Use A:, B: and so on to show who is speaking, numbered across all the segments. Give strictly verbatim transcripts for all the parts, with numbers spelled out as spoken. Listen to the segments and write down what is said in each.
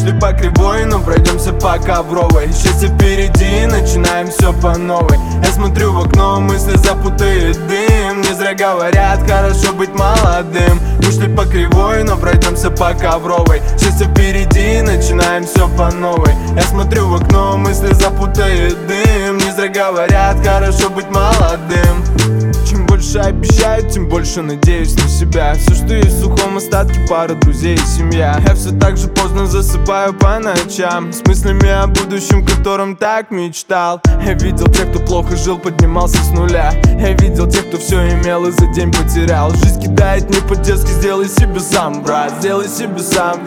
A: шли по кривой, но пройдемся по ковровой. Счастье впереди, начинаем все по новой. Я смотрю в окно, мысли запутает дым. Не зря говорят, хорошо быть молодым. Мы шли по кривой, но пройдемся по ковровой. Счастье впереди, начинаем все по новой. Я смотрю в окно, мысли запутает дым. Не зря говорят, хорошо быть молодым. Чем больше обещаю, тем больше надеюсь на себя. Все, что есть в сухом остатке, пара друзей и семья. Я все так же поздно засыпаю по ночам, с мыслями о будущем, котором так мечтал. Я видел тех, кто плохо жил, поднимался с нуля. Я видел тех, кто все имел и за день потерял. Жизнь кидает не по-детски, сделай себе сам, брат, сделай себе сам.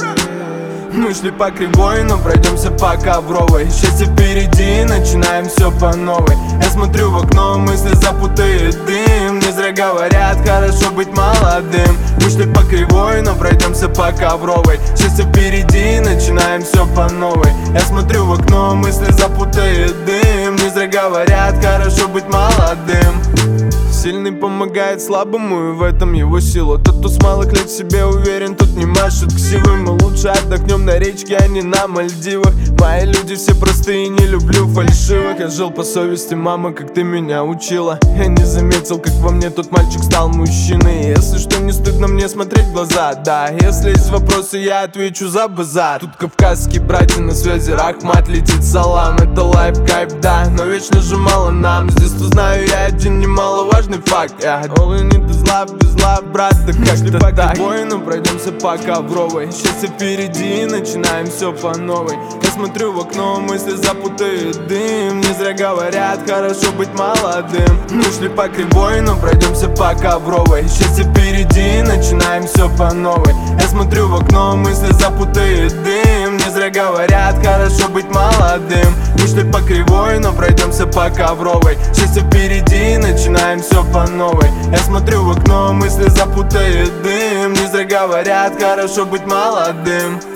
A: Мы шли по кривой, но пройдемся по ковровой. Счастье впереди, начинаем все по новой. Я смотрю в окно, мысли запутает дым. Не зря говорят, хорошо быть молодым. Мы шли по кривой, но пройдемся по ковровой. Счастье впереди, начинаем все по новой. Я смотрю в окно, мысли запутает дым. Не зря говорят, хорошо быть молодым. Сильный помогает слабому, и в этом его сила. Тот, кто с малых лет в себе уверен, тот не машет ксивым. Мы лучше отдохнем на речке, а не на Мальдивах. Мои люди все простые, не люблю фальшивых. Я жил по совести, мама, как ты меня учила. Я не заметил, как во мне тот мальчик стал мужчиной. Если что, не стыдно мне смотреть в глаза, да. Если есть вопросы, я отвечу за базар. Тут кавказские братья на связи, рахмат, летит салам. Это лайф, кайф, да, но вечно же мало нам. С детства знаю я один немаловажный факт, yeah. All you need is love, без love, брат, да как-то по так. Но пройдемся по ковровой. Счастье впереди, начинаем все по новой. Я смотрю в окно, мысли запутает дым. Не зря говорят, хорошо быть молодым. Мы шли по кривой, но пройдемся по ковровой. Счастье впереди, начинаем все по новой. Я смотрю в окно, мысли запутает дым. Не зря говорят, хорошо быть молодым. Мы шли по кривой, но пройдемся по ковровой. Счастье впереди, начинаем все по новой. Я смотрю в окно, мысли запутает дым. Не зря говорят, хорошо быть молодым.